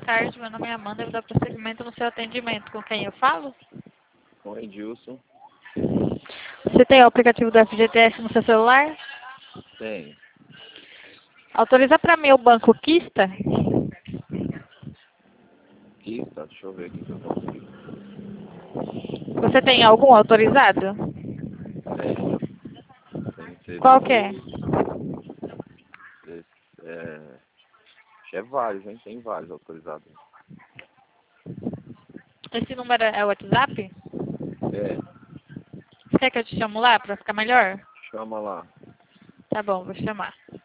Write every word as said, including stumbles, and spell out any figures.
tarde, meu nome é Amanda, eu vou dar prosseguimento no seu atendimento. Com quem eu falo? Com o Edilson. Você tem o aplicativo do F G T S no seu celular? Tem. Autoriza para mim o banco Quista? Quista, deixa eu ver aqui se eu consigo. Você tem algum autorizado? Tenho. Tem C Qual que é? Esse, é... Acho que é vários, hein? Tem vários autorizados. Esse número é o WhatsApp? É, Você quer que eu te chamo lá para ficar melhor? chama lá. Tá bom, vou chamar.